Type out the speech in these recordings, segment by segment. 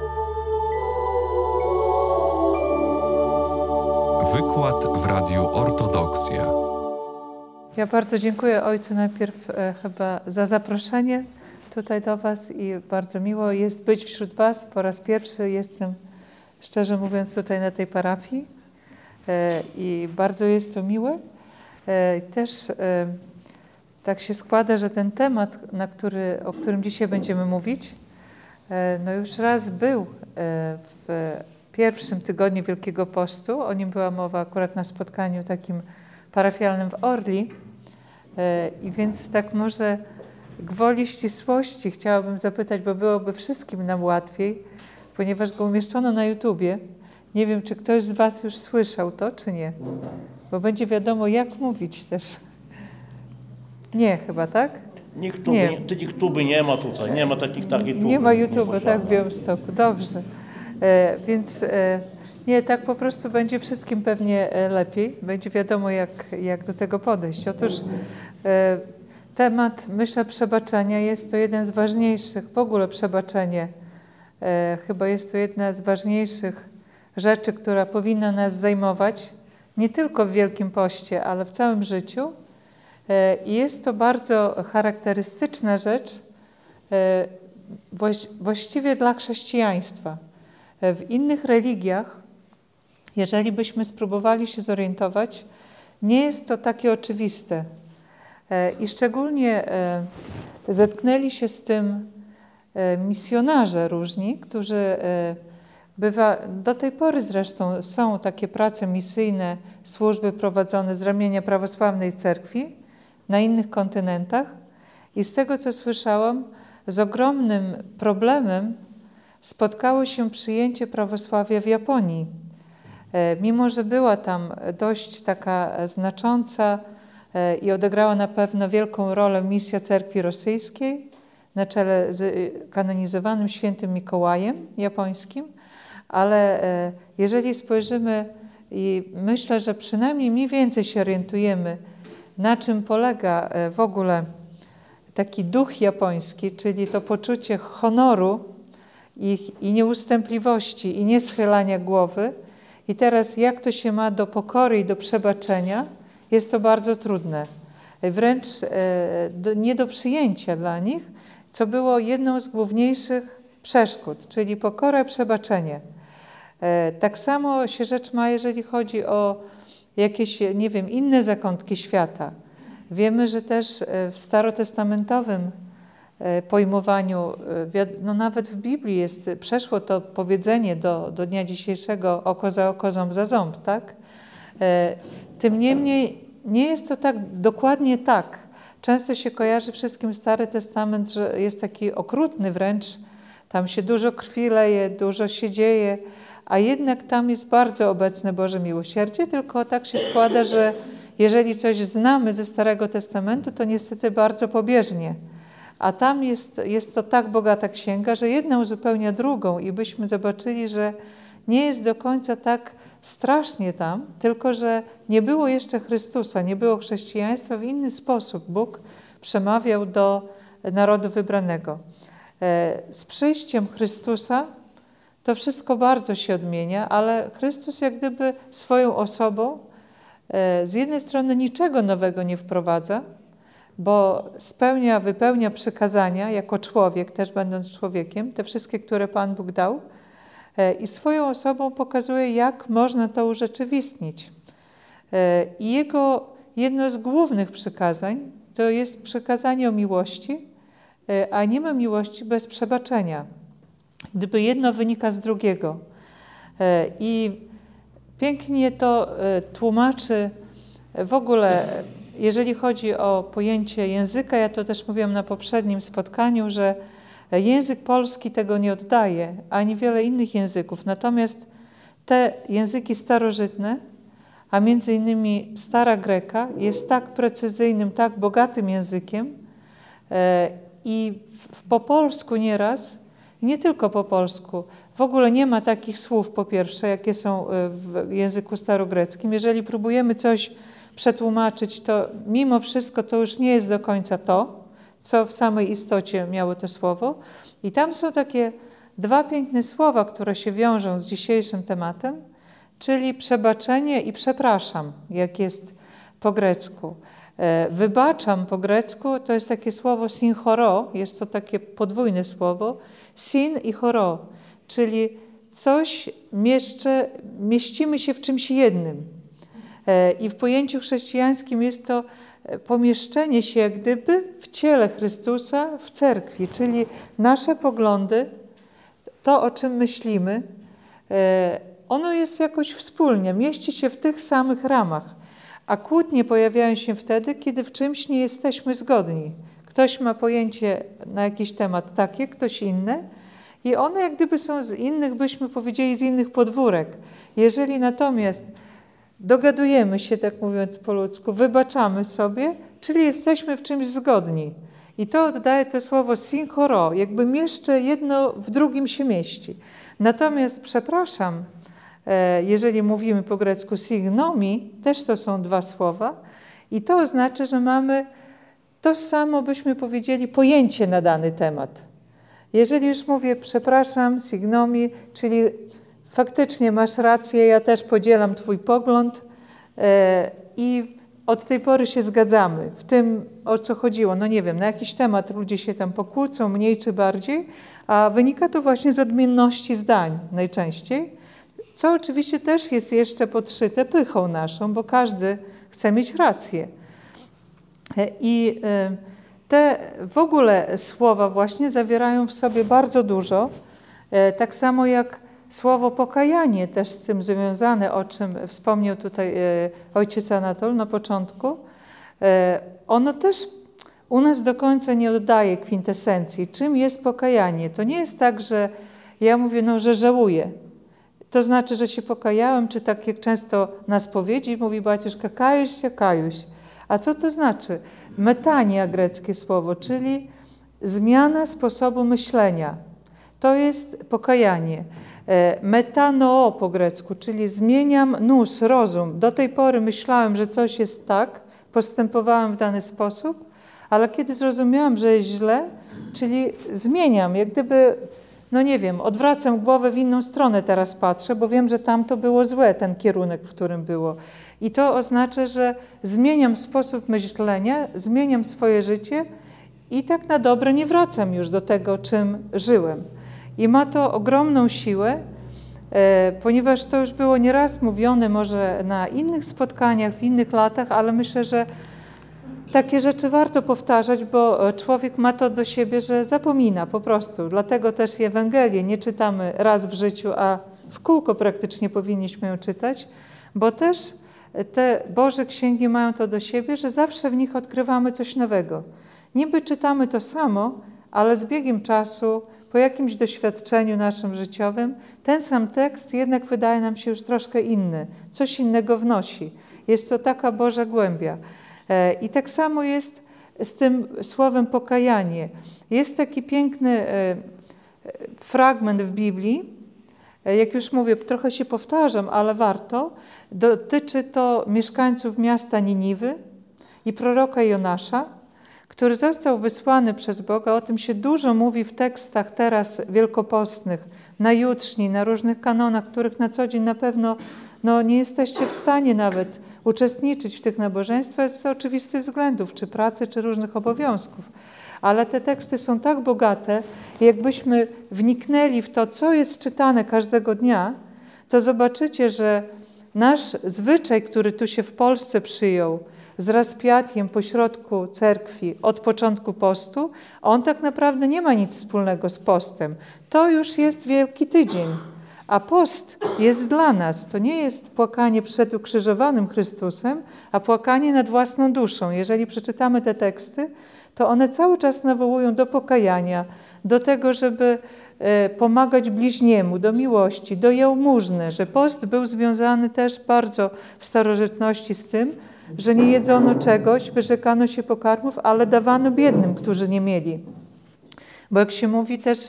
Wykład w Radiu Ortodoksja. Ja bardzo dziękuję Ojcu najpierw chyba za zaproszenie tutaj do Was i bardzo miło jest być wśród Was. Po raz pierwszy jestem, szczerze mówiąc, tutaj na tej parafii i bardzo jest to miłe. Też tak się składa, że ten temat, o którym dzisiaj będziemy mówić, no już raz był w pierwszym tygodniu Wielkiego Postu. O nim była mowa akurat na spotkaniu takim parafialnym w Orli. I więc tak może gwoli ścisłości chciałabym zapytać, bo byłoby wszystkim nam łatwiej, ponieważ go umieszczono na YouTubie. Nie wiem, czy ktoś z Was już słyszał to, czy nie? Bo będzie wiadomo, jak mówić też. Nie, chyba, tak? Tych tuby nie ma tutaj, nie ma takich tuby. Nie ma YouTube'a, tak, w Białymstoku. Dobrze. Więc nie, tak po prostu będzie wszystkim pewnie lepiej. Będzie wiadomo, jak do tego podejść. Otóż temat, myślę, przebaczenia jest to jeden z ważniejszych, w ogóle przebaczenie. Chyba jest to jedna z ważniejszych rzeczy, która powinna nas zajmować, nie tylko w Wielkim Poście, ale w całym życiu. I jest to bardzo charakterystyczna rzecz właściwie dla chrześcijaństwa. W innych religiach, jeżeli byśmy spróbowali się zorientować, nie jest to takie oczywiste. I szczególnie zetknęli się z tym misjonarze różni, którzy do tej pory zresztą są takie prace misyjne, służby prowadzone z ramienia prawosławnej cerkwi na innych kontynentach. I z tego, co słyszałam, z ogromnym problemem spotkało się przyjęcie prawosławia w Japonii. Mimo że była tam dość taka znacząca i odegrała na pewno wielką rolę misja cerkwi rosyjskiej na czele z kanonizowanym świętym Mikołajem japońskim, ale jeżeli spojrzymy i myślę, że przynajmniej mniej więcej się orientujemy, na czym polega w ogóle taki duch japoński, czyli to poczucie honoru i nieustępliwości i nieschylania głowy. I teraz jak to się ma do pokory i do przebaczenia, jest to bardzo trudne. Wręcz nie do przyjęcia dla nich, co było jedną z główniejszych przeszkód, czyli pokora i przebaczenie. Tak samo się rzecz ma, jeżeli chodzi o jakieś, nie wiem, inne zakątki świata. Wiemy, że też w starotestamentowym pojmowaniu, no nawet w Biblii przeszło to powiedzenie do dnia dzisiejszego oko za oko, ząb za ząb, tak? Tym niemniej nie jest to tak dokładnie tak. Często się kojarzy wszystkim Stary Testament, że jest taki okrutny wręcz, tam się dużo krwi leje, dużo się dzieje, a jednak tam jest bardzo obecne Boże miłosierdzie, tylko tak się składa, że jeżeli coś znamy ze Starego Testamentu, to niestety bardzo pobieżnie. A tam jest to tak bogata księga, że jedna uzupełnia drugą i byśmy zobaczyli, że nie jest do końca tak strasznie tam, tylko że nie było jeszcze Chrystusa, nie było chrześcijaństwa, w inny sposób Bóg przemawiał do narodu wybranego. Z przyjściem Chrystusa to wszystko bardzo się odmienia, ale Chrystus jak gdyby swoją osobą z jednej strony niczego nowego nie wprowadza, bo wypełnia przykazania jako człowiek, też będąc człowiekiem, te wszystkie, które Pan Bóg dał, i swoją osobą pokazuje, jak można to urzeczywistnić. I jego jedno z głównych przykazań to jest przykazanie o miłości, a nie ma miłości bez przebaczenia, gdyby jedno wynika z drugiego. I pięknie to tłumaczy w ogóle, jeżeli chodzi o pojęcie języka, ja to też mówiłam na poprzednim spotkaniu, że język polski tego nie oddaje, ani wiele innych języków. Natomiast te języki starożytne, a między innymi stara greka, jest tak precyzyjnym, tak bogatym językiem i po polsku nieraz, i nie tylko po polsku, w ogóle nie ma takich słów, po pierwsze, jakie są w języku starogreckim. Jeżeli próbujemy coś przetłumaczyć, to mimo wszystko to już nie jest do końca to, co w samej istocie miało to słowo. I tam są takie dwa piękne słowa, które się wiążą z dzisiejszym tematem, czyli przebaczenie i przepraszam, jak jest po grecku. Wybaczam po grecku to jest takie słowo synchoro, jest to takie podwójne słowo, syn i choro, czyli coś mieścimy się w czymś jednym. I w pojęciu chrześcijańskim jest to pomieszczenie się jak gdyby w ciele Chrystusa, w cerkwi, czyli nasze poglądy, to o czym myślimy, ono jest jakoś wspólnie, mieści się w tych samych ramach, a kłótnie pojawiają się wtedy, kiedy w czymś nie jesteśmy zgodni. Ktoś ma pojęcie na jakiś temat takie, ktoś inne i one jak gdyby są z innych, byśmy powiedzieli, z innych podwórek. Jeżeli natomiast dogadujemy się, tak mówiąc po ludzku, wybaczamy sobie, czyli jesteśmy w czymś zgodni. I to oddaje to słowo synchoro, jakby jeszcze jedno w drugim się mieści. Natomiast przepraszam, jeżeli mówimy po grecku signomi, też to są dwa słowa i to oznacza, że mamy to samo, byśmy powiedzieli, pojęcie na dany temat. Jeżeli już mówię przepraszam, signomi, czyli faktycznie masz rację, ja też podzielam twój pogląd i od tej pory się zgadzamy w tym, o co chodziło. No nie wiem, na jakiś temat ludzie się tam pokłócą, mniej czy bardziej, a wynika to właśnie z odmienności zdań najczęściej, co oczywiście też jest jeszcze podszyte pychą naszą, bo każdy chce mieć rację. I te w ogóle słowa właśnie zawierają w sobie bardzo dużo, tak samo jak słowo pokajanie, też z tym związane, o czym wspomniał tutaj ojciec Anatol na początku, ono też u nas do końca nie oddaje kwintesencji. Czym jest pokajanie? To nie jest tak, że ja mówię, no, że żałuję. To znaczy, że się pokajałem, czy tak jak często na spowiedzi mówi baciuszka, kajuś się, kajuś. A co to znaczy? Metania, greckie słowo, czyli zmiana sposobu myślenia. To jest pokajanie. Metanoo po grecku, czyli zmieniam nous, rozum. Do tej pory myślałem, że coś jest tak, postępowałem w dany sposób, ale kiedy zrozumiałam, że jest źle, czyli zmieniam, jak gdyby, no nie wiem, odwracam głowę w inną stronę teraz patrzę, bo wiem, że tam to było złe, ten kierunek, w którym było. I to oznacza, że zmieniam sposób myślenia, zmieniam swoje życie i tak na dobre nie wracam już do tego, czym żyłem. I ma to ogromną siłę, ponieważ to już było nieraz mówione może na innych spotkaniach, w innych latach, ale myślę, że takie rzeczy warto powtarzać, bo człowiek ma to do siebie, że zapomina po prostu. Dlatego też i Ewangelię nie czytamy raz w życiu, a w kółko praktycznie powinniśmy ją czytać, bo też te Boże Księgi mają to do siebie, że zawsze w nich odkrywamy coś nowego. Niby czytamy to samo, ale z biegiem czasu, po jakimś doświadczeniu naszym życiowym, ten sam tekst jednak wydaje nam się już troszkę inny, coś innego wnosi. Jest to taka Boża głębia. I tak samo jest z tym słowem pokajanie. Jest taki piękny fragment w Biblii, jak już mówię, trochę się powtarzam, ale warto. Dotyczy to mieszkańców miasta Niniwy i proroka Jonasza, który został wysłany przez Boga. O tym się dużo mówi w tekstach teraz wielkopostnych, na jutrzni, na różnych kanonach, których na co dzień na pewno nie jesteście w stanie nawet uczestniczyć w tych nabożeństwach z oczywistych względów, czy pracy, czy różnych obowiązków. Ale te teksty są tak bogate, jakbyśmy wniknęli w to, co jest czytane każdego dnia, to zobaczycie, że nasz zwyczaj, który tu się w Polsce przyjął, z rozpiatiem pośrodku cerkwi od początku postu, on tak naprawdę nie ma nic wspólnego z postem. To już jest Wielki Tydzień, a post jest dla nas. To nie jest płakanie przed ukrzyżowanym Chrystusem, a płakanie nad własną duszą. Jeżeli przeczytamy te teksty, to one cały czas nawołują do pokajania, do tego, żeby pomagać bliźniemu, do miłości, do jałmużny, że post był związany też bardzo w starożytności z tym, że nie jedzono czegoś, wyrzekano się pokarmów, ale dawano biednym, którzy nie mieli. Bo jak się mówi też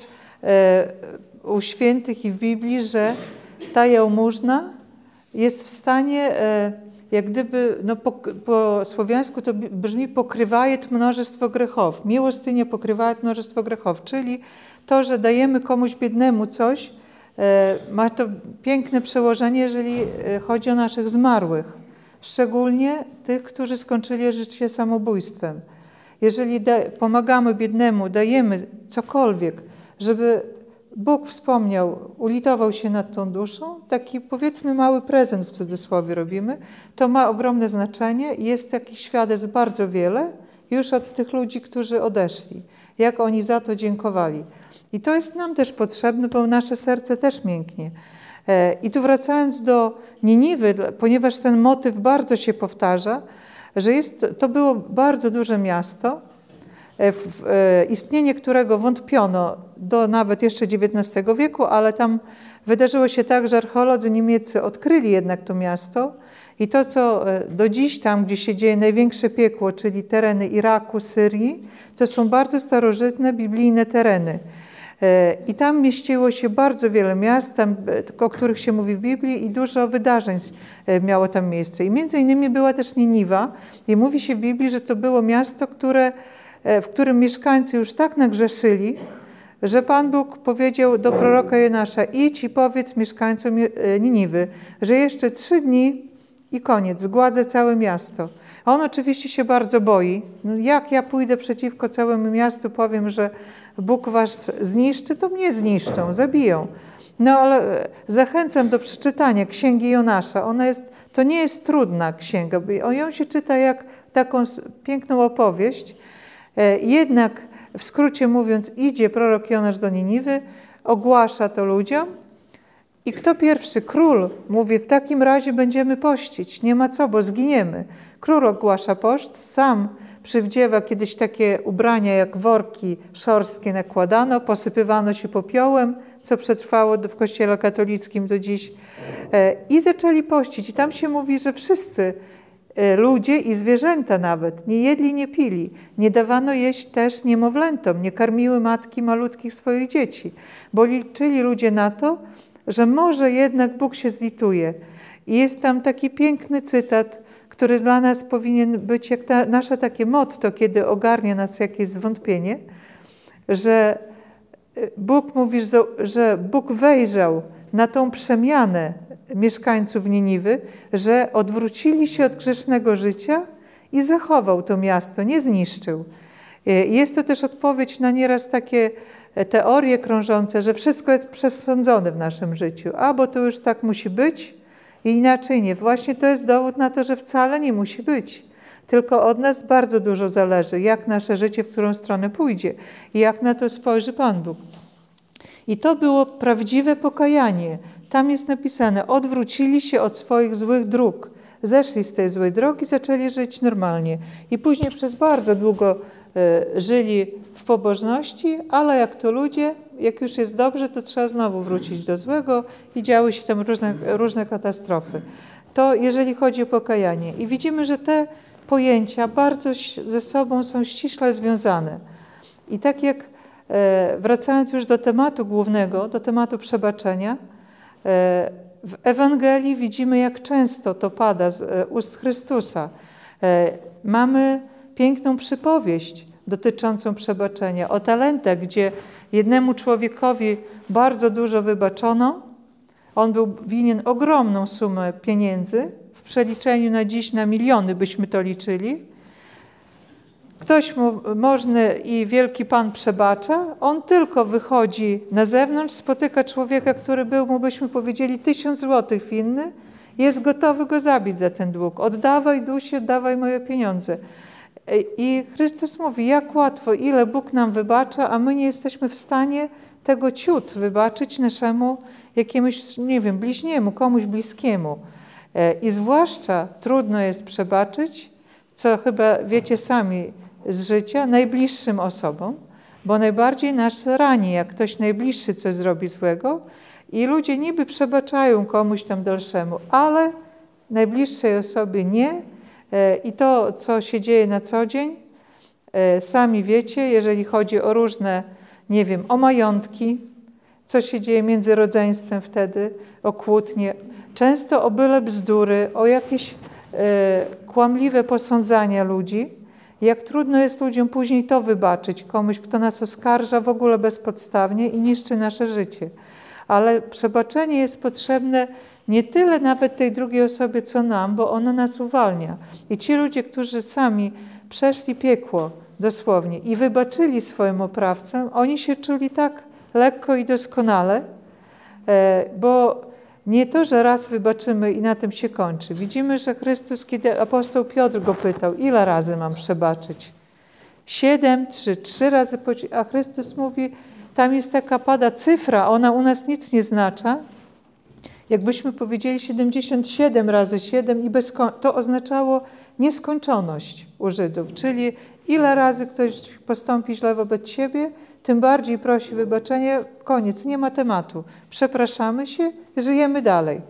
u świętych i w Biblii, że ta jałmużna jest w stanie, jak gdyby, po słowiańsku to brzmi pokrywajet mnożestwo grzechów. Miłostynie pokrywajet mnożestwo grzechów, czyli to, że dajemy komuś biednemu coś, ma to piękne przełożenie, jeżeli chodzi o naszych zmarłych. Szczególnie tych, którzy skończyli życie samobójstwem. Jeżeli pomagamy biednemu, dajemy cokolwiek, żeby Bóg wspomniał, ulitował się nad tą duszą, taki powiedzmy mały prezent w cudzysłowie robimy, to ma ogromne znaczenie i jest takich świadectw bardzo wiele już od tych ludzi, którzy odeszli, jak oni za to dziękowali. I to jest nam też potrzebne, bo nasze serce też mięknie. I tu wracając do Niniwy, ponieważ ten motyw bardzo się powtarza, że to było bardzo duże miasto, w istnienie którego wątpiono do nawet jeszcze XIX wieku, ale tam wydarzyło się tak, że archeolodzy niemieccy odkryli jednak to miasto i to, co do dziś tam, gdzie się dzieje największe piekło, czyli tereny Iraku, Syrii, to są bardzo starożytne, biblijne tereny. I tam mieściło się bardzo wiele miast, o których się mówi w Biblii i dużo wydarzeń miało tam miejsce. I między innymi była też Niniwa i mówi się w Biblii, że to było miasto, w którym mieszkańcy już tak nagrzeszyli, że Pan Bóg powiedział do proroka Jonasza: idź i powiedz mieszkańcom Niniwy, że jeszcze 3 dni i koniec, zgładzę całe miasto. A on oczywiście się bardzo boi. No jak ja pójdę przeciwko całemu miastu, powiem, że Bóg was zniszczy, to mnie zniszczą, zabiją. No ale zachęcam do przeczytania Księgi Jonasza. To nie jest trudna księga, bo ją się czyta jak taką piękną opowieść. Jednak w skrócie mówiąc, idzie prorok Jonasz do Niniwy, ogłasza to ludziom i kto pierwszy? Król mówi: w takim razie będziemy pościć, nie ma co, bo zginiemy. Król ogłasza post, sam przywdziewa kiedyś takie ubrania jak worki szorskie nakładano, posypywano się popiołem, co przetrwało w kościele katolickim do dziś i zaczęli pościć. I tam się mówi, że wszyscy ludzie i zwierzęta nawet nie jedli, nie pili. Nie dawano jeść też niemowlętom, nie karmiły matki malutkich swoich dzieci, bo liczyli ludzie na to, że może jednak Bóg się zlituje. I jest tam taki piękny cytat, który dla nas powinien być jak nasze takie motto, kiedy ogarnia nas jakieś zwątpienie, że Bóg mówi, że Bóg wejrzał na tą przemianę mieszkańców Niniwy, że odwrócili się od grzesznego życia i zachował to miasto, nie zniszczył. Jest to też odpowiedź na nieraz takie teorie krążące, że wszystko jest przesądzone w naszym życiu, bo to już tak musi być i inaczej nie. Właśnie to jest dowód na to, że wcale nie musi być. Tylko od nas bardzo dużo zależy, jak nasze życie, w którą stronę pójdzie i jak na to spojrzy Pan Bóg. I to było prawdziwe pokajanie. Tam jest napisane: odwrócili się od swoich złych dróg, zeszli z tej złej drogi, zaczęli żyć normalnie. I później przez bardzo długo żyli w pobożności, ale jak to ludzie, jak już jest dobrze, to trzeba znowu wrócić do złego i działy się tam różne katastrofy. To jeżeli chodzi o pokajanie. I widzimy, że te pojęcia bardzo ze sobą są ściśle związane. I tak jak wracając już do tematu głównego, do tematu przebaczenia, w Ewangelii widzimy, jak często to pada z ust Chrystusa. Mamy piękną przypowieść dotyczącą przebaczenia o talentach, gdzie jednemu człowiekowi bardzo dużo wybaczono. On był winien ogromną sumę pieniędzy. W przeliczeniu na dziś na miliony byśmy to liczyli. Ktoś mu możny i wielki Pan przebacza, on tylko wychodzi na zewnątrz, spotyka człowieka, który był mu, byśmy powiedzieli, 1000 złotych winny, jest gotowy go zabić za ten dług. Oddawaj dusie, oddawaj moje pieniądze. I Chrystus mówi, jak łatwo, ile Bóg nam wybacza, a my nie jesteśmy w stanie tego ciut wybaczyć naszemu jakiemuś, nie wiem, bliźniemu, komuś bliskiemu. I zwłaszcza trudno jest przebaczyć, co chyba wiecie sami z życia, najbliższym osobom, bo najbardziej nas rani, jak ktoś najbliższy coś zrobi złego i ludzie niby przebaczają komuś tam dalszemu, ale najbliższej osobie nie. I to, co się dzieje na co dzień, sami wiecie, jeżeli chodzi o różne, nie wiem, o majątki, co się dzieje między rodzeństwem wtedy, o kłótnie, często o byle bzdury, o jakieś kłamliwe posądzania ludzi. Jak trudno jest ludziom później to wybaczyć, komuś, kto nas oskarża w ogóle bezpodstawnie i niszczy nasze życie. Ale przebaczenie jest potrzebne nie tyle nawet tej drugiej osobie, co nam, bo ono nas uwalnia. I ci ludzie, którzy sami przeszli piekło dosłownie i wybaczyli swoim oprawcom, oni się czuli tak lekko i doskonale, bo nie to, że raz wybaczymy i na tym się kończy. Widzimy, że Chrystus, kiedy apostoł Piotr go pytał, ile razy mam przebaczyć? 7 czy 3 razy, a Chrystus mówi, tam jest taka pada cyfra, ona u nas nic nie znacza. Jakbyśmy powiedzieli 77 razy 7 i to oznaczało nieskończoność u Żydów, czyli ile razy ktoś postąpi źle wobec siebie, tym bardziej prosi wybaczenie, koniec, nie ma tematu. Przepraszamy się, żyjemy dalej.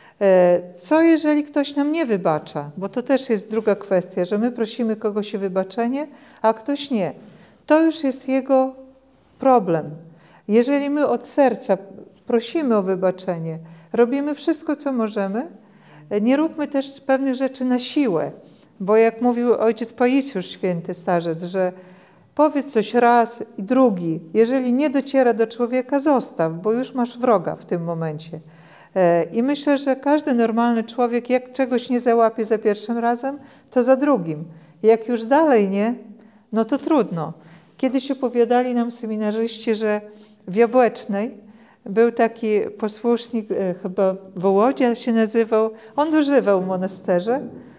Co jeżeli ktoś nam nie wybacza? Bo to też jest druga kwestia, że my prosimy kogoś o wybaczenie, a ktoś nie. To już jest jego problem. Jeżeli my od serca prosimy o wybaczenie, robimy wszystko, co możemy, nie róbmy też pewnych rzeczy na siłę, bo jak mówił ojciec Paisiusz, święty starzec, że powiedz coś raz i drugi, jeżeli nie dociera do człowieka, zostaw, bo już masz wroga w tym momencie. I myślę, że każdy normalny człowiek, jak czegoś nie załapie za pierwszym razem, to za drugim. Jak już dalej nie, no to trudno. Kiedyś opowiadali nam seminarzyści, że w Jabłecznej był taki posłusznik, chyba Wołodzia się nazywał, on dożywał w monasterze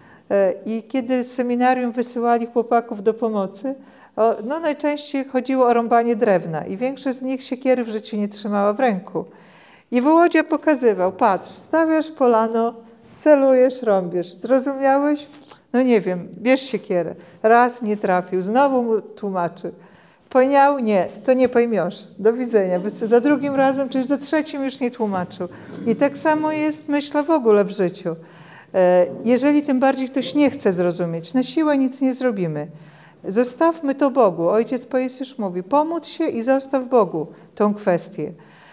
i kiedy z seminarium wysyłali chłopaków do pomocy, no najczęściej chodziło o rąbanie drewna i większość z nich siekiery w życiu nie trzymała w ręku. I Wołodzia pokazywał, patrz, stawiasz polano, celujesz, rąbiesz. Zrozumiałeś? No nie wiem, bierz siekierę. Raz nie trafił, znowu mu tłumaczy. Pojmiał? Nie, to nie pojmiesz. Do widzenia. Za drugim razem, czy już za trzecim już nie tłumaczył. I tak samo jest, myślę, w ogóle w życiu. Jeżeli tym bardziej ktoś nie chce zrozumieć, na siłę nic nie zrobimy. Zostawmy to Bogu. Ojciec Paisiusz mówi, pomódl się i zostaw Bogu tą kwestię.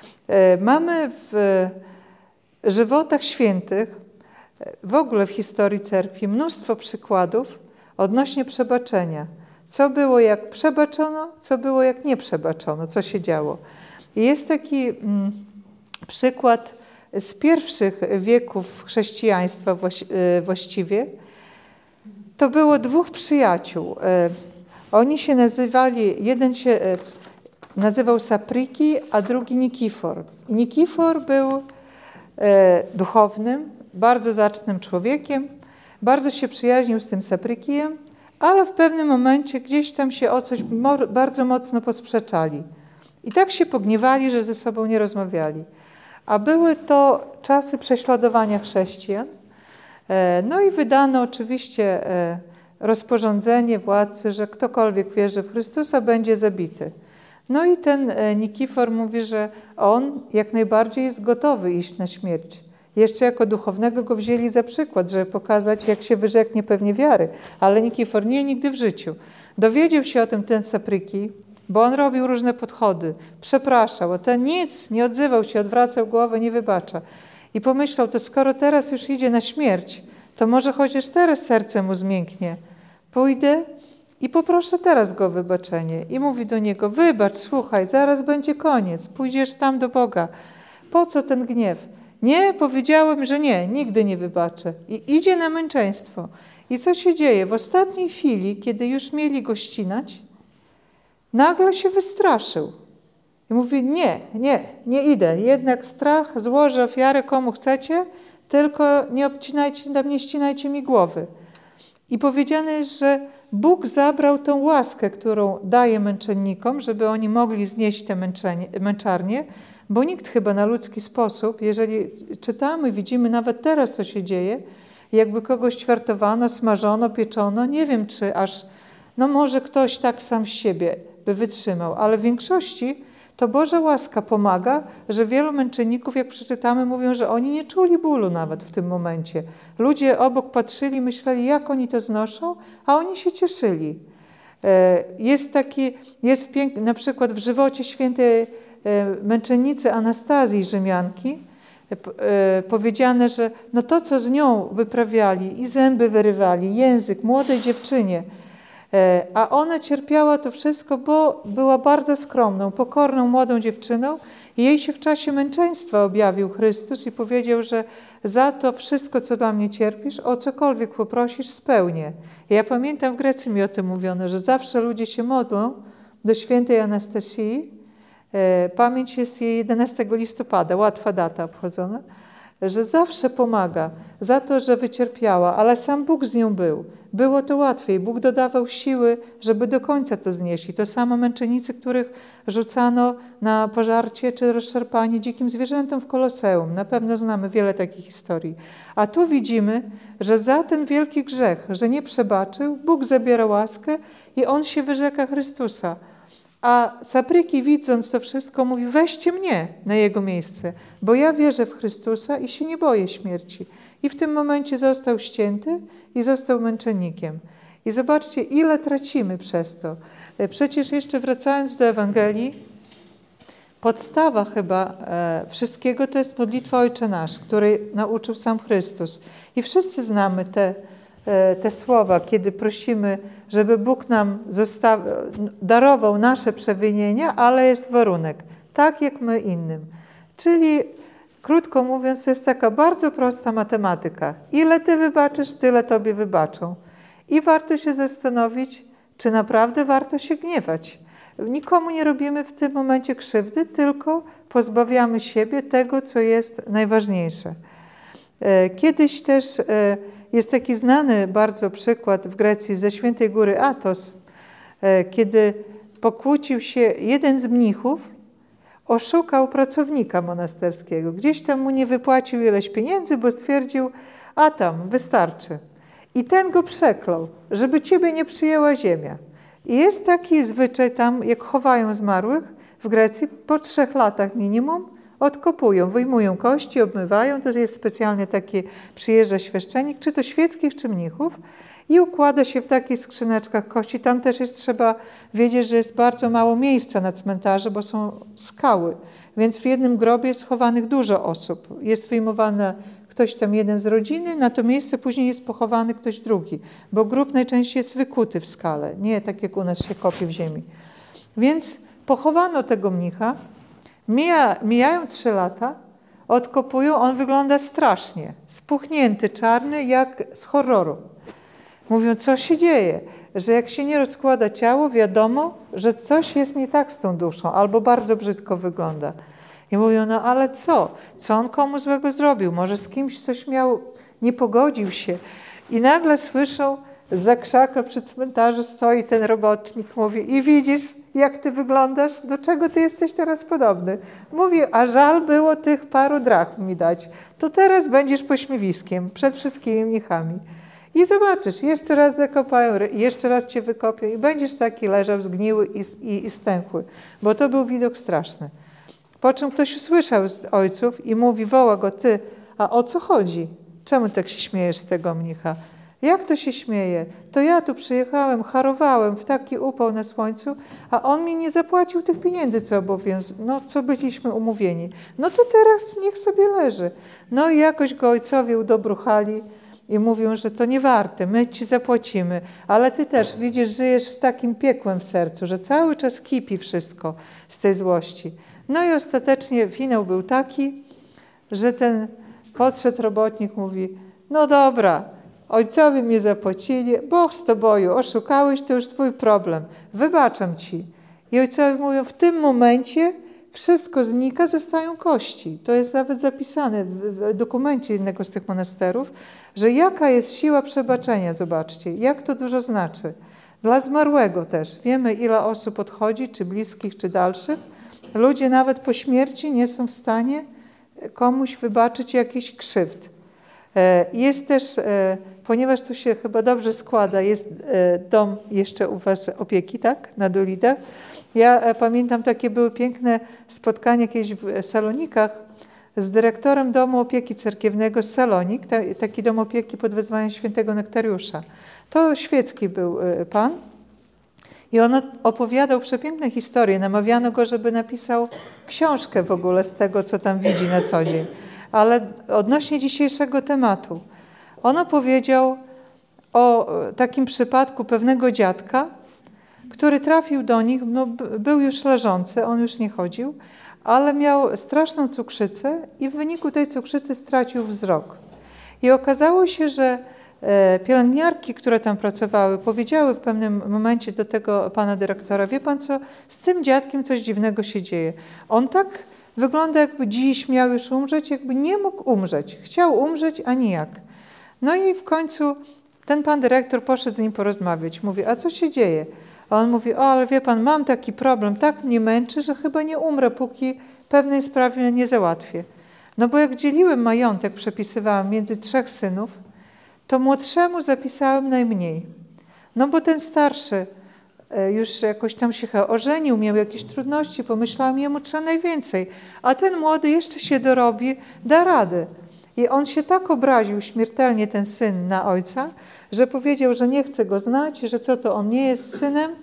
Mamy w żywotach świętych, w ogóle w historii cerkwi, mnóstwo przykładów odnośnie przebaczenia. Co było jak przebaczono, co było jak nie przebaczono, co się działo. I jest taki przykład z pierwszych wieków chrześcijaństwa właściwie. To było 2 przyjaciół. Oni się nazywali, jeden się nazywał Sapriki, a drugi Nikifor. I Nikifor był duchownym, bardzo zacnym człowiekiem, bardzo się przyjaźnił z tym Saprikijem, ale w pewnym momencie gdzieś tam się o coś bardzo mocno posprzeczali. I tak się pogniewali, że ze sobą nie rozmawiali. A były to czasy prześladowania chrześcijan. No i wydano oczywiście rozporządzenie władcy, że ktokolwiek wierzy w Chrystusa, będzie zabity. No i ten Nikifor mówi, że on jak najbardziej jest gotowy iść na śmierć. Jeszcze jako duchownego go wzięli za przykład, żeby pokazać, jak się wyrzeknie pewnie wiary. Ale Nikifor nie, nigdy w życiu. Dowiedział się o tym ten Sapriki, bo on robił różne podchody. Przepraszał, a ten nic, nie odzywał się, odwracał głowę, nie wybacza. I pomyślał, to skoro teraz już idzie na śmierć, to może chociaż teraz serce mu zmięknie. Pójdę i poproszę teraz go o wybaczenie. I mówi do niego, wybacz, słuchaj, zaraz będzie koniec, pójdziesz tam do Boga. Po co ten gniew? Nie, powiedziałem, że nie, nigdy nie wybaczę. I idzie na męczeństwo. I co się dzieje? W ostatniej chwili, kiedy już mieli go ścinać, nagle się wystraszył. I mówi, nie idę. Jednak strach, złożę ofiarę komu chcecie, tylko nie ścinajcie mi głowy. I powiedziane jest, że Bóg zabrał tą łaskę, którą daje męczennikom, żeby oni mogli znieść te męczarnie, bo nikt chyba na ludzki sposób, jeżeli czytamy, widzimy nawet teraz, co się dzieje, jakby kogoś ćwiartowano, smażono, pieczono, nie wiem, czy aż, no może ktoś tak sam z siebie by wytrzymał, ale w większości to Boża łaska pomaga, że wielu męczenników, jak przeczytamy, mówią, że oni nie czuli bólu nawet w tym momencie. Ludzie obok patrzyli, myśleli, jak oni to znoszą, a oni się cieszyli. Jest na przykład w żywocie świętej męczennicy Anastazji Rzymianki powiedziane, że no to, co z nią wyprawiali i zęby wyrywali, język młodej dziewczynie, A ona cierpiała to wszystko, bo była bardzo skromną, pokorną, młodą dziewczyną i jej się w czasie męczeństwa objawił Chrystus i powiedział, że za to wszystko, co dla mnie cierpisz, o cokolwiek poprosisz, spełnię. I ja pamiętam, w Grecji mi o tym mówiono, że zawsze ludzie się modlą do świętej Anastasji. Pamięć jest jej 11 listopada, łatwa data obchodzona, że zawsze pomaga za to, że wycierpiała, ale sam Bóg z nią był. Było to łatwiej. Bóg dodawał siły, żeby do końca to znieść. I to samo męczennicy, których rzucano na pożarcie czy rozszarpanie dzikim zwierzętom w Koloseum. Na pewno znamy wiele takich historii. A tu widzimy, że za ten wielki grzech, że nie przebaczył, Bóg zabiera łaskę i on się wyrzeka Chrystusa. A Sapryki, widząc to wszystko, mówi: weźcie mnie na jego miejsce, bo ja wierzę w Chrystusa i się nie boję śmierci. I w tym momencie został ścięty i został męczennikiem. I zobaczcie, ile tracimy przez to. Przecież jeszcze wracając do Ewangelii, podstawa chyba wszystkiego to jest modlitwa Ojcze Nasz, której nauczył sam Chrystus. I wszyscy znamy te słowa, kiedy prosimy, żeby Bóg nam darował nasze przewinienia, ale jest warunek, tak jak my innym. Czyli krótko mówiąc, to jest taka bardzo prosta matematyka. Ile ty wybaczysz, tyle tobie wybaczą. I warto się zastanowić, czy naprawdę warto się gniewać. Nikomu nie robimy w tym momencie krzywdy, tylko pozbawiamy siebie tego, co jest najważniejsze. Kiedyś też jest taki znany bardzo przykład w Grecji ze Świętej Góry Athos, kiedy pokłócił się jeden z mnichów, oszukał pracownika monasterskiego. Gdzieś tam mu nie wypłacił ileś pieniędzy, bo stwierdził: a tam, wystarczy. I ten go przeklął, żeby ciebie nie przyjęła ziemia. I jest taki zwyczaj tam, jak chowają zmarłych w Grecji, po 3 latach minimum odkopują, wyjmują kości, obmywają. To jest specjalnie taki, przyjeżdża świeszczenik, czy to świeckich, czy mnichów, i układa się w takich skrzyneczkach kości. Tam też trzeba wiedzieć, że jest bardzo mało miejsca na cmentarzu, bo są skały. Więc w jednym grobie jest chowanych dużo osób. Jest wyjmowany ktoś tam jeden z rodziny, na to miejsce później jest pochowany ktoś drugi, bo grób najczęściej jest wykuty w skale, nie tak jak u nas się kopie w ziemi. Więc pochowano tego mnicha, mijają 3 lata, odkopują, on wygląda strasznie, spuchnięty, czarny, jak z horroru. Mówią, co się dzieje? Że jak się nie rozkłada ciało, wiadomo, że coś jest nie tak z tą duszą, albo bardzo brzydko wygląda. I mówią, no ale co? Co on komu złego zrobił? Może z kimś coś miał, nie pogodził się. I nagle słyszą, zza krzaka przy cmentarzu stoi ten robotnik, mówi: i widzisz, jak ty wyglądasz? Do czego ty jesteś teraz podobny? Mówi: a żal było tych paru drachm mi dać. To teraz będziesz pośmiewiskiem przed wszystkimi mnichami. I zobaczysz, jeszcze raz zakopają, jeszcze raz cię wykopią i będziesz taki leżał zgniły i stęchły, bo to był widok straszny. Po czym ktoś usłyszał z ojców i mówi, woła go: ty, a o co chodzi? Czemu tak się śmiejesz z tego mnicha? Jak to się śmieje? To ja tu przyjechałem, harowałem w taki upał na słońcu, a on mi nie zapłacił tych pieniędzy, co byliśmy umówieni. No to teraz niech sobie leży. No i jakoś go ojcowie udobruchali i mówią, że to nie warte, my ci zapłacimy, ale ty też widzisz, żyjesz w takim piekłem w sercu, że cały czas kipi wszystko z tej złości. No i ostatecznie finał był taki, że ten podszedł robotnik, mówi: no dobra, ojcowie mnie zapłacili, Bóg z tobою, oszukałeś, to już twój problem, wybaczam ci. I ojcowie mówią, w tym momencie wszystko znika, zostają kości. To jest nawet zapisane w dokumencie jednego z tych monasterów, że jaka jest siła przebaczenia, zobaczcie, jak to dużo znaczy. Dla zmarłego też. Wiemy, ile osób odchodzi, czy bliskich, czy dalszych. Ludzie nawet po śmierci nie są w stanie komuś wybaczyć jakiś krzywd. Jest też, ponieważ to się chyba dobrze składa, jest dom jeszcze u was opieki, tak? Na Dolidach. Ja pamiętam, takie były piękne spotkania kiedyś w Salonikach z dyrektorem Domu Opieki Cerkiewnego z Salonik, taki dom opieki pod wezwaniem świętego Nektariusza. To świecki był pan i on opowiadał przepiękne historie. Namawiano go, żeby napisał książkę w ogóle z tego, co tam widzi na co dzień. Ale odnośnie dzisiejszego tematu, on opowiedział o takim przypadku pewnego dziadka, który trafił do nich, no, był już leżący, on już nie chodził, ale miał straszną cukrzycę i w wyniku tej cukrzycy stracił wzrok. I okazało się, że pielęgniarki, które tam pracowały, powiedziały w pewnym momencie do tego pana dyrektora: wie pan co, z tym dziadkiem coś dziwnego się dzieje. On tak wygląda, jakby dziś miał już umrzeć, jakby nie mógł umrzeć. Chciał umrzeć, a nijak. No i w końcu ten pan dyrektor poszedł z nim porozmawiać. Mówi: a co się dzieje? A on mówi: o, ale wie pan, mam taki problem, tak mnie męczy, że chyba nie umrę, póki pewnej sprawy nie załatwię. No bo jak dzieliłem majątek, przepisywałem między 3 synów, to młodszemu zapisałem najmniej. No bo ten starszy już jakoś tam się ożenił, miał jakieś trudności, pomyślałam, jemu trzeba najwięcej, a ten młody jeszcze się dorobi, da radę. I on się tak obraził śmiertelnie, ten syn, na ojca, że powiedział, że nie chce go znać, że co to on nie jest synem,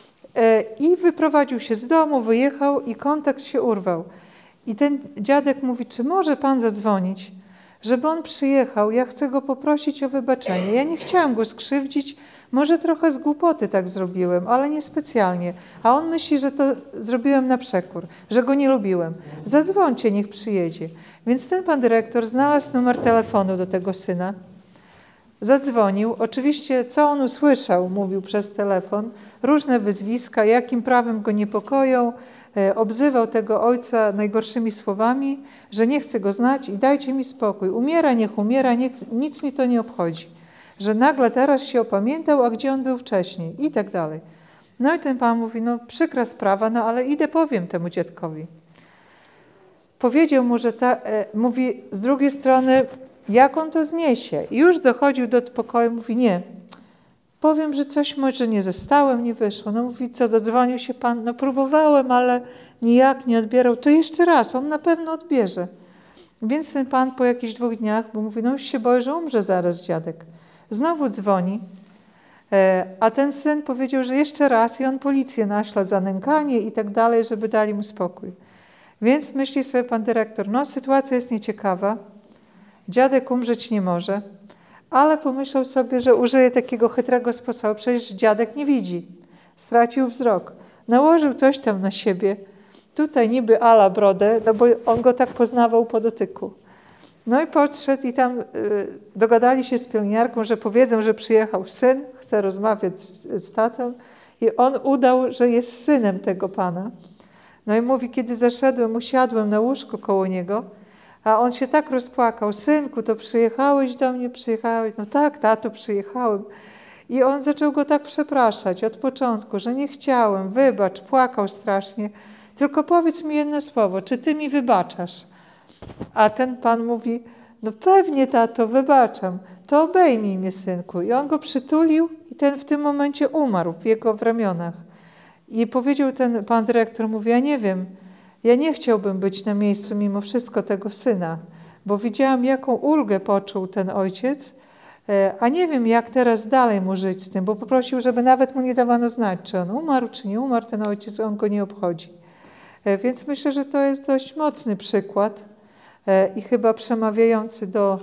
i wyprowadził się z domu, wyjechał i kontakt się urwał. I ten dziadek mówi: czy może pan zadzwonić, żeby on przyjechał, ja chcę go poprosić o wybaczenie. Ja nie chciałam go skrzywdzić, może trochę z głupoty tak zrobiłem, ale nie specjalnie. A on myśli, że to zrobiłem na przekór, że go nie lubiłem. Zadzwońcie, niech przyjedzie. Więc ten pan dyrektor znalazł numer telefonu do tego syna, zadzwonił. Oczywiście co on usłyszał, mówił przez telefon, różne wyzwiska, jakim prawem go niepokoją, obzywał tego ojca najgorszymi słowami, że nie chce go znać i dajcie mi spokój. Umiera, nic mi to nie obchodzi. Że nagle teraz się opamiętał, a gdzie on był wcześniej i tak dalej. No i ten pan mówi: no przykra sprawa, no ale idę powiem temu dziadkowi. Powiedział mu, że mówi z drugiej strony, jak on to zniesie. I już dochodził do pokoju, mówi: nie, powiem, że coś może nie zostałem, nie wyszło. No mówi: co, dodzwonił się pan? No próbowałem, ale nijak nie odbierał. To jeszcze raz, on na pewno odbierze. Więc ten pan po jakichś 2 dniach, bo mówi: no już się boję, że umrze zaraz dziadek. Znowu dzwoni, a ten syn powiedział, że jeszcze raz i on policję naszła za nękanie i tak dalej, żeby dali mu spokój. Więc myśli sobie pan dyrektor: no sytuacja jest nieciekawa, dziadek umrzeć nie może, ale pomyślał sobie, że użyje takiego chytrego sposobu. Przecież dziadek nie widzi, stracił wzrok. Nałożył coś tam na siebie, tutaj niby ala brodę, no bo on go tak poznawał po dotyku. No i podszedł i tam dogadali się z pielęgniarką, że powiedzą, że przyjechał syn, chce rozmawiać z tatą i on udał, że jest synem tego pana. No i mówi: kiedy zeszedłem, usiadłem na łóżku koło niego, a on się tak rozpłakał: synku, to przyjechałeś do mnie, przyjechałeś? No tak, tato, przyjechałem. I on zaczął go tak przepraszać od początku, że nie chciałem, wybacz, płakał strasznie. Tylko powiedz mi jedno słowo, czy ty mi wybaczasz? A ten pan mówi: no pewnie, tato, wybaczam, to obejmij mnie, synku. I on go przytulił i ten w tym momencie umarł w ramionach. I powiedział ten pan dyrektor, mówi: ja nie wiem, ja nie chciałbym być na miejscu mimo wszystko tego syna, bo widziałam, jaką ulgę poczuł ten ojciec, a nie wiem, jak teraz dalej mu żyć z tym, bo poprosił, żeby nawet mu nie dawano znać, czy on umarł, czy nie umarł, ten ojciec, on go nie obchodzi. Więc myślę, że to jest dość mocny przykład i chyba przemawiający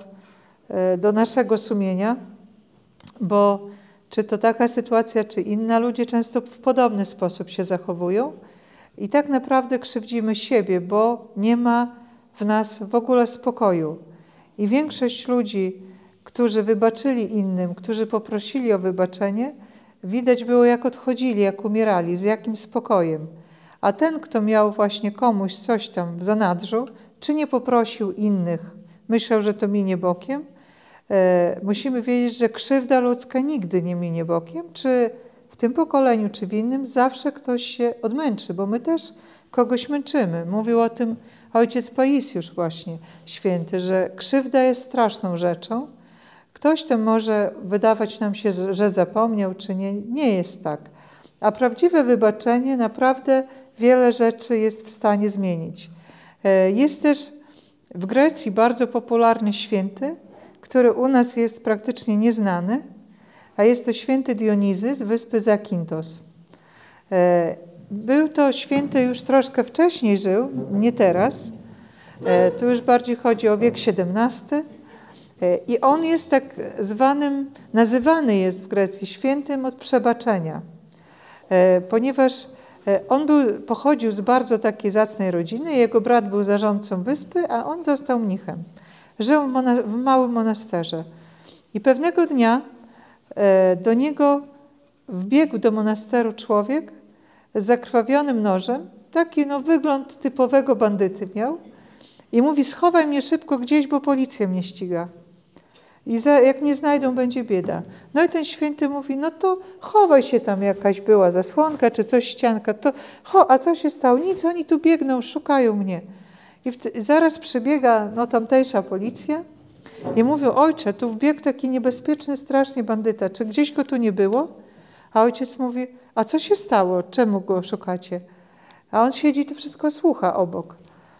do naszego sumienia, bo czy to taka sytuacja, czy inna, ludzie często w podobny sposób się zachowują i tak naprawdę krzywdzimy siebie, bo nie ma w nas w ogóle spokoju. I większość ludzi, którzy wybaczyli innym, którzy poprosili o wybaczenie, widać było, jak odchodzili, jak umierali, z jakim spokojem. A ten, kto miał właśnie komuś coś tam w zanadrzu, czy nie poprosił innych, myślał, że to minie bokiem. Musimy wiedzieć, że krzywda ludzka nigdy nie minie bokiem, czy w tym pokoleniu, czy w innym, zawsze ktoś się odmęczy, bo my też kogoś męczymy. Mówił o tym ojciec Paisiusz właśnie, święty, że krzywda jest straszną rzeczą. Ktoś tam może wydawać nam się, że zapomniał, czy nie. Nie jest tak. A prawdziwe wybaczenie naprawdę wiele rzeczy jest w stanie zmienić. Jest też w Grecji bardzo popularny święty, który u nas jest praktycznie nieznany, a jest to święty Dionizy z wyspy Zakintos. Był to święty, już troszkę wcześniej żył, nie teraz. Tu już bardziej chodzi o wiek XVII. I on jest tak zwanym, nazywany jest w Grecji świętym od przebaczenia, ponieważ on pochodził z bardzo takiej zacnej rodziny, jego brat był zarządcą wyspy, a on został mnichem. Żył w małym monasterze. I pewnego dnia do niego wbiegł do monasteru człowiek z zakrwawionym nożem, taki wygląd typowego bandyty miał i mówi: schowaj mnie szybko gdzieś, bo policja mnie ściga. I jak mnie znajdą, będzie bieda. No i ten święty mówi: no to chowaj się, tam jakaś była zasłonka czy coś, ścianka. A co się stało? Nic, oni tu biegną, szukają mnie. I zaraz przybiega tamtejsza policja i mówią: ojcze, tu wbiegł taki niebezpieczny strasznie bandyta. Czy gdzieś go tu nie było? A ojciec mówi: a co się stało? Czemu go szukacie? A on siedzi i to wszystko słucha obok.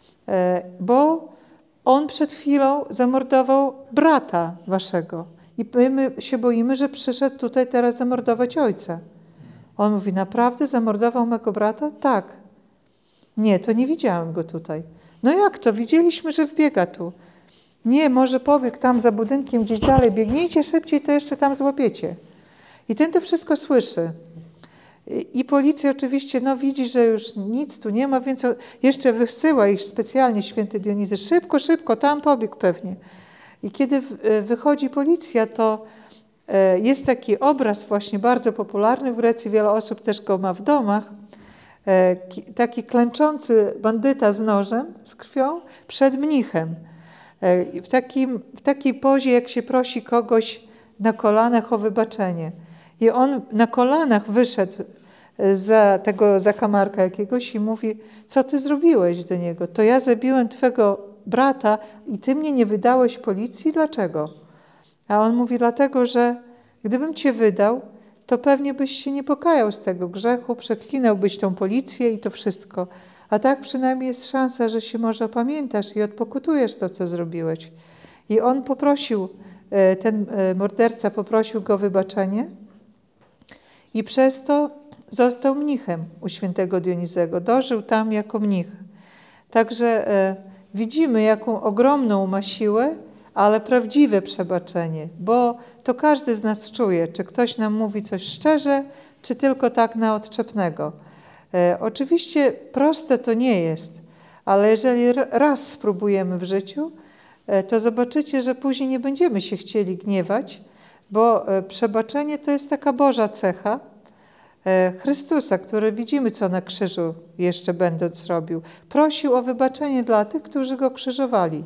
Bo on przed chwilą zamordował brata waszego. I my się boimy, że przyszedł tutaj teraz zamordować ojca. On mówi: naprawdę zamordował mego brata? Tak. Nie, to nie widziałem go tutaj. No jak to? Widzieliśmy, że wbiega tu. Nie, może pobiegł tam za budynkiem gdzieś dalej. Biegnijcie szybciej, to jeszcze tam złapiecie. I ten to wszystko słyszy. I policja oczywiście widzi, że już nic tu nie ma, więc jeszcze wysyła ich specjalnie święty Dionizy. Szybko, szybko, tam pobiegł pewnie. I kiedy wychodzi policja, to jest taki obraz właśnie bardzo popularny w Grecji, wiele osób też go ma w domach. Taki klęczący bandyta z nożem, z krwią, przed mnichem. W takiej pozie, jak się prosi kogoś na kolanach o wybaczenie. I on na kolanach wyszedł za tego zakamarka jakiegoś i mówi: co ty zrobiłeś do niego? To ja zabiłem twego brata i ty mnie nie wydałeś policji? Dlaczego? A on mówi: dlatego, że gdybym cię wydał, to pewnie byś się nie pokajał z tego grzechu, przeklinałbyś tą policję i to wszystko. A tak przynajmniej jest szansa, że się może opamiętasz i odpokutujesz to, co zrobiłeś. I on poprosił, ten morderca poprosił go o wybaczenie i przez to został mnichem u świętego Dionizego. Dożył tam jako mnich. Także widzimy, jaką ogromną ma siłę, ale prawdziwe przebaczenie, bo to każdy z nas czuje, czy ktoś nam mówi coś szczerze, czy tylko tak na odczepnego. Oczywiście proste to nie jest, ale jeżeli raz spróbujemy w życiu, to zobaczycie, że później nie będziemy się chcieli gniewać, bo przebaczenie to jest taka Boża cecha Chrystusa, który widzimy, co na krzyżu jeszcze będąc robił. Prosił o wybaczenie dla tych, którzy go krzyżowali.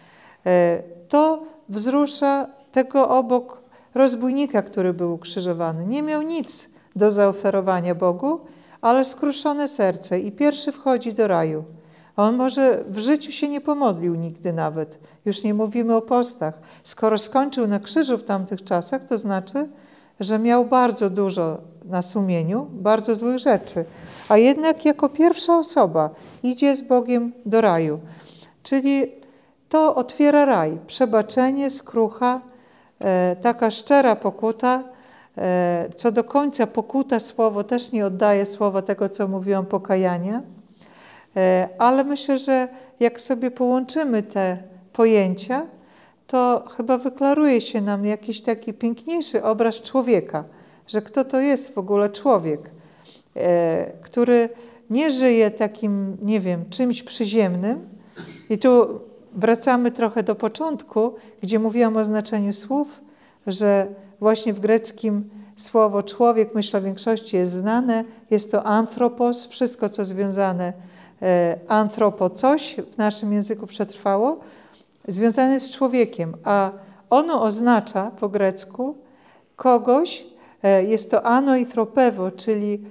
To wzrusza tego obok rozbójnika, który był ukrzyżowany. Nie miał nic do zaoferowania Bogu, ale skruszone serce i pierwszy wchodzi do raju. On może w życiu się nie pomodlił nigdy nawet. Już nie mówimy o postach. Skoro skończył na krzyżu w tamtych czasach, to znaczy, że miał bardzo dużo na sumieniu, bardzo złych rzeczy. A jednak jako pierwsza osoba idzie z Bogiem do raju. Czyli to otwiera raj. Przebaczenie, skrucha, taka szczera pokuta. Co do końca pokuta słowo też nie oddaje słowa tego, co mówiłam, pokajania. Ale myślę, że jak sobie połączymy te pojęcia, to chyba wyklaruje się nam jakiś taki piękniejszy obraz człowieka, że kto to jest w ogóle człowiek, który nie żyje takim, nie wiem, czymś przyziemnym. I tu wracamy trochę do początku, gdzie mówiłam o znaczeniu słów, że właśnie w greckim słowo człowiek, myślę, w większości jest znane. Jest to anthropos, wszystko co związane, anthropo coś w naszym języku przetrwało, związane z człowiekiem, a ono oznacza po grecku kogoś, jest to anoitropewo, czyli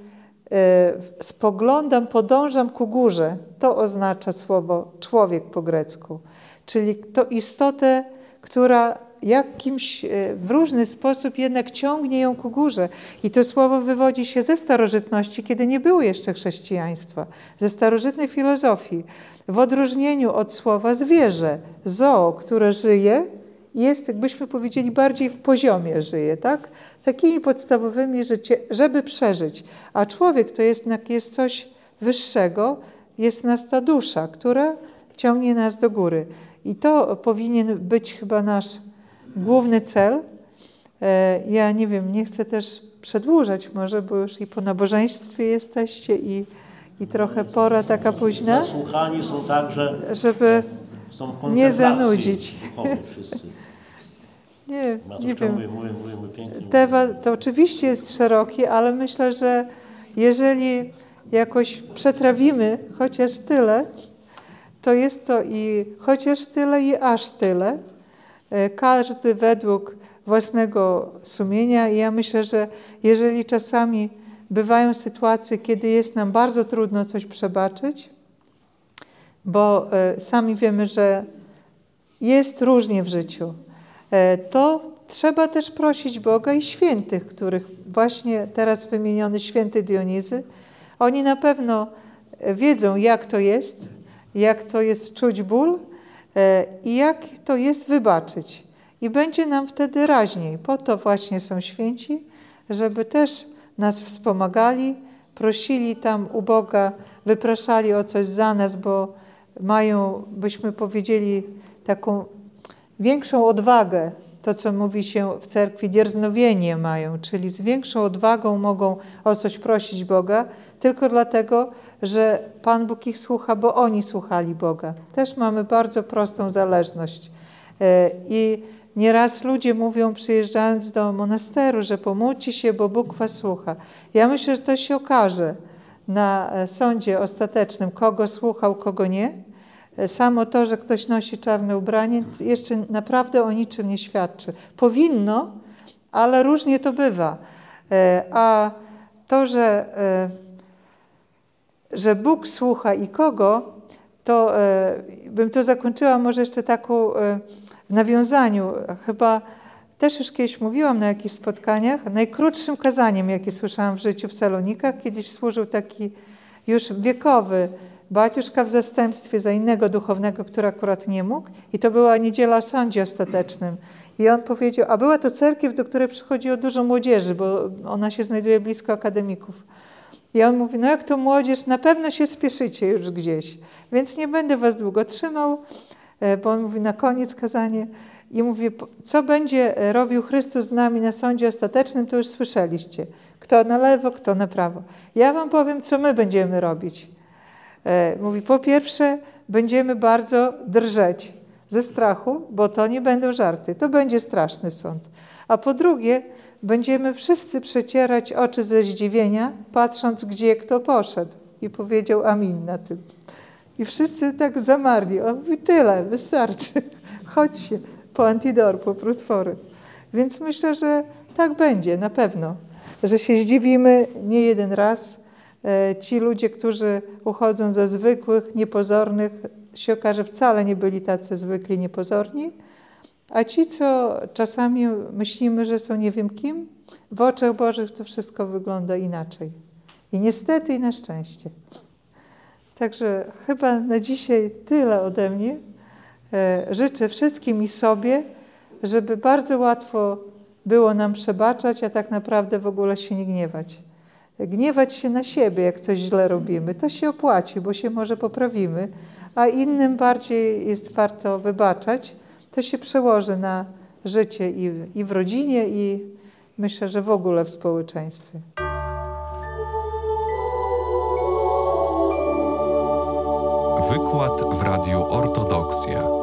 spoglądam, podążam ku górze. To oznacza słowo człowiek po grecku, czyli to istotę, która jakimś w różny sposób jednak ciągnie ją ku górze. I to słowo wywodzi się ze starożytności, kiedy nie było jeszcze chrześcijaństwa, ze starożytnej filozofii. W odróżnieniu od słowa zwierzę, zoo, które żyje, jest, jakbyśmy powiedzieli, bardziej w poziomie żyje, tak? Takimi podstawowymi, żeby przeżyć. A człowiek to jest coś wyższego, jest nas ta dusza, która ciągnie nas do góry. I to powinien być chyba nasz główny cel. Ja nie wiem, nie chcę też przedłużać może, bo już i po nabożeństwie jesteście i trochę pora taka późna. Zasłuchani są także, żeby są nie zanudzić. Wszyscy. Nie wiem. Mówimy pięknie. Temat to oczywiście jest szeroki, ale myślę, że jeżeli jakoś przetrawimy chociaż tyle, to jest to i chociaż tyle, i aż tyle. Każdy według własnego sumienia. I ja myślę, że jeżeli czasami bywają sytuacje, kiedy jest nam bardzo trudno coś przebaczyć, bo sami wiemy, że jest różnie w życiu, to trzeba też prosić Boga i świętych, których właśnie teraz wymieniony święty Dionizy, oni na pewno wiedzą, jak to jest czuć ból i jak to jest wybaczyć. I będzie nam wtedy raźniej. Po to właśnie są święci, żeby też nas wspomagali, prosili tam u Boga, wypraszali o coś za nas, bo mają, byśmy powiedzieli, taką większą odwagę. To, co mówi się w cerkwi, dierznowienie mają, czyli z większą odwagą mogą o coś prosić Boga, tylko dlatego, że Pan Bóg ich słucha, bo oni słuchali Boga. Też mamy bardzo prostą zależność. I nieraz ludzie mówią, przyjeżdżając do monasteru, że pomódlcie się, bo Bóg was słucha. Ja myślę, że to się okaże na sądzie ostatecznym, kogo słuchał, kogo nie. Samo to, że ktoś nosi czarne ubranie, jeszcze naprawdę o niczym nie świadczy. Powinno, ale różnie to bywa. A to, że Bóg słucha i kogo, to bym to zakończyła może jeszcze taką w nawiązaniu. Chyba też już kiedyś mówiłam na jakichś spotkaniach. Najkrótszym kazaniem, jakie słyszałam w życiu w Salonikach, kiedyś służył taki już wiekowy baciuszka w zastępstwie za innego duchownego, który akurat nie mógł. I to była niedziela o sądzie ostatecznym. I on powiedział, a była to cerkiew, do której przychodziło dużo młodzieży, bo ona się znajduje blisko akademików. I on mówi, no jak to młodzież, na pewno się spieszycie już gdzieś, więc nie będę was długo trzymał, bo on mówi na koniec kazanie i mówi, co będzie robił Chrystus z nami na sądzie ostatecznym, to już słyszeliście. Kto na lewo, kto na prawo. Ja wam powiem, co my będziemy robić. Mówi, po pierwsze, będziemy bardzo drżeć ze strachu, bo to nie będą żarty, to będzie straszny sąd. A po drugie, będziemy wszyscy przecierać oczy ze zdziwienia, patrząc, gdzie kto poszedł. I powiedział amin na tym. I wszyscy tak zamarli. On mówi, tyle, wystarczy. Chodźcie po Antidor, po Prusfory. Więc myślę, że tak będzie, na pewno. Że się zdziwimy nie jeden raz. Ci ludzie, którzy uchodzą za zwykłych, niepozornych, się okaże, wcale nie byli tacy zwykli, niepozorni. A ci, co czasami myślimy, że są nie wiem kim, w oczach Bożych to wszystko wygląda inaczej. I niestety, i na szczęście. Także chyba na dzisiaj tyle ode mnie. Życzę wszystkim i sobie, żeby bardzo łatwo było nam przebaczać, a tak naprawdę w ogóle się nie gniewać. Gniewać się na siebie, jak coś źle robimy, to się opłaci, bo się może poprawimy, a innym bardziej jest warto wybaczać. To się przełoży na życie i w rodzinie, i myślę, że w ogóle w społeczeństwie. Wykład w Radiu Ortodoksja.